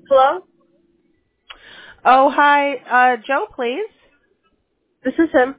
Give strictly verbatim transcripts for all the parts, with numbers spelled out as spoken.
Hello? Oh, hi. Uh, Joe, please. This is him.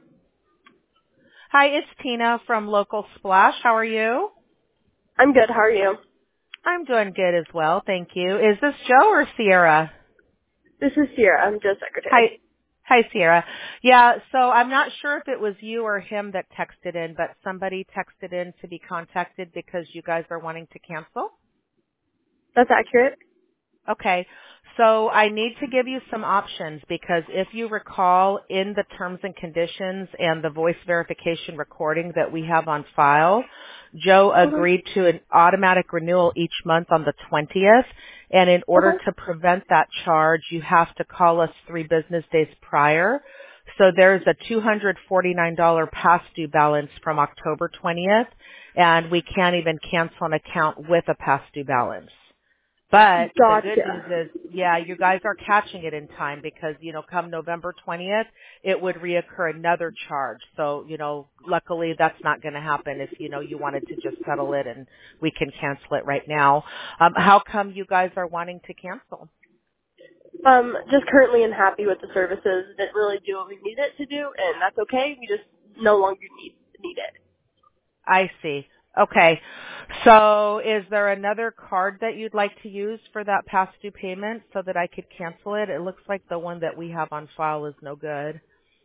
Hi, it's Tina from Local Splash. How are you? I'm good. How are you? I'm doing good as well, thank you. Is this Joe or Sierra? This is Sierra. I'm Joe's secretary. Hi. Hi, Sierra. Yeah, so I'm not sure if it was you or him that texted in, but somebody texted in to be contacted because you guys are wanting to cancel. That's accurate. Okay. So I need to give you some options because if you recall in the terms and conditions and the voice verification recording that we have on file, Joe Okay. agreed to an automatic renewal each month on the twentieth. And in order Okay. to prevent that charge, you have to call us three business days prior. So there's a two hundred forty-nine dollars past due balance from October twentieth, and we can't even cancel an account with a past due balance. But the good news Gotcha. is, yeah, you guys are catching it in time because, you know, come November twentieth, it would reoccur another charge. So, you know, luckily that's not going to happen if, you know, you wanted to just settle it and we can cancel it right now. Um, how come you guys are wanting to cancel? Um, just currently unhappy with the services. Didn't really do what we needed it to do, and that's okay. We just no longer need need it. I see. Okay. So is there another card that you'd like to use for that past due payment so that I could cancel it? It looks like the one that we have on file is no good.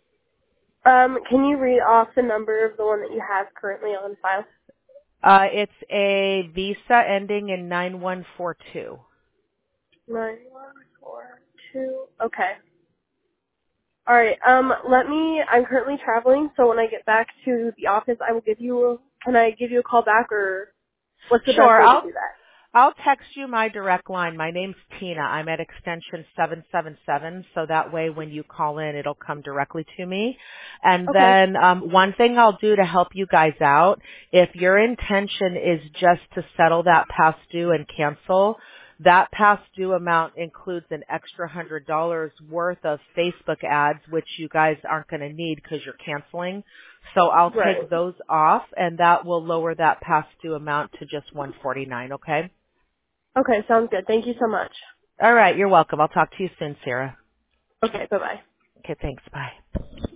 Um, can you read off the number of the one that you have currently on file? Uh, it's a Visa ending in nine one four two. Nine one four two. Okay. All right. Um, let me. I'm currently traveling, so when I get back to the office, I will give you. A, can I give you a call back, or what's the best Sure, way to I'll do that? I'll text you my direct line. My name's Tina. I'm at extension seven seven seven, so that way when you call in, it'll come directly to me. And Okay. then um, one thing I'll do to help you guys out, if your intention is just to settle that past due and cancel, that past due amount includes an extra one hundred dollars worth of Facebook ads, which you guys aren't going to need because you're canceling. So I'll Right. take those off, and that will lower that past due amount to just one forty-nine, okay? Okay, sounds good. Thank you so much. All right, you're welcome. I'll talk to you soon, Sarah. Okay, bye-bye. Okay, thanks. Bye.